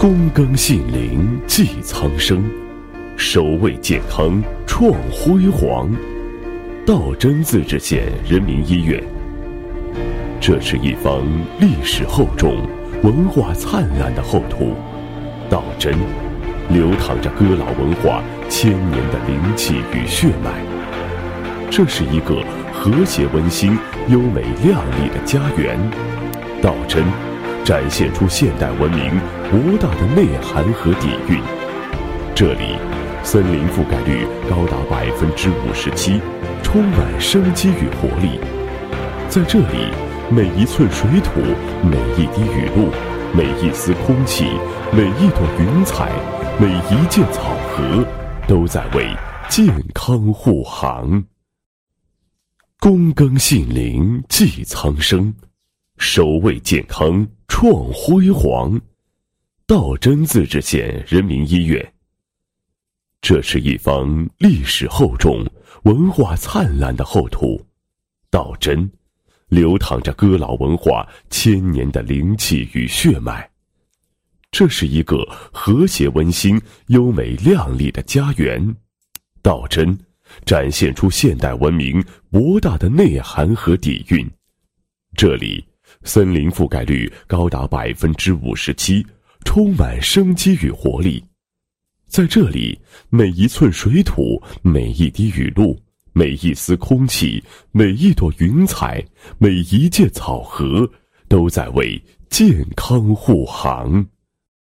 躬耕杏林济苍生，守卫健康创辉煌。道真自治县人民医院，这是一方历史厚重、文化灿烂的厚土。道真流淌着哥老文化千年的灵气与血脉，这是一个和谐温馨、优美亮丽的家园。道真展现出现代文明博大的内涵和底蕴。这里森林覆盖率高达57%，充满生机与活力。在这里，每一寸水土，每一滴雨露，每一丝空气，每一朵云彩，每一件草禾，都在为健康护航。躬耕杏林济苍生，守卫健康创辉煌。道真自治县人民医院，这是一方历史厚重、文化灿烂的厚土。道真流淌着哥老文化千年的灵气与血脉，这是一个和谐温馨、优美亮丽的家园。道真展现出现代文明博大的内涵和底蕴。这里森林覆盖率高达57%，充满生机与活力。在这里，每一寸水土，每一滴雨露，每一丝空气，每一朵云彩，每一件草禾，都在为健康护航。